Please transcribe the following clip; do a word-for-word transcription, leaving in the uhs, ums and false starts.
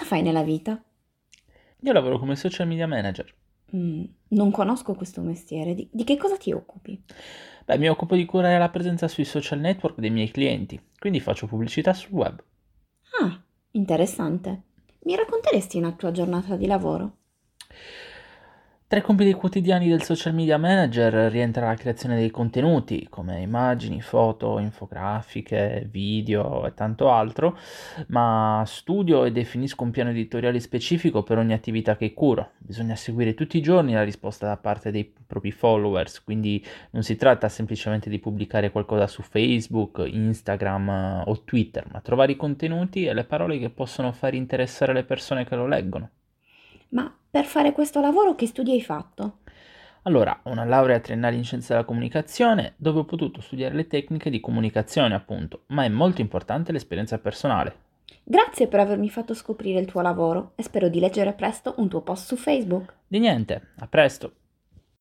Cosa fai nella vita? Io lavoro come social media manager. Mm, non conosco questo mestiere. Di, di che cosa ti occupi? Beh, mi occupo di curare la presenza sui social network dei miei clienti, quindi faccio pubblicità sul web. Ah, interessante. Mi racconteresti una tua giornata di lavoro? Tra i compiti quotidiani del social media manager rientra la creazione dei contenuti, come immagini, foto, infografiche, video e tanto altro, ma studio e definisco un piano editoriale specifico per ogni attività che curo. Bisogna seguire tutti i giorni la risposta da parte dei propri followers, quindi non si tratta semplicemente di pubblicare qualcosa su Facebook, Instagram eh, o Twitter, ma trovare i contenuti e le parole che possono far interessare le persone che lo leggono. Ma per fare questo lavoro che studi hai fatto? Allora, ho una laurea triennale in scienze della comunicazione, dove ho potuto studiare le tecniche di comunicazione, appunto, ma è molto importante l'esperienza personale. Grazie per avermi fatto scoprire il tuo lavoro e spero di leggere presto un tuo post su Facebook. Di niente, a presto!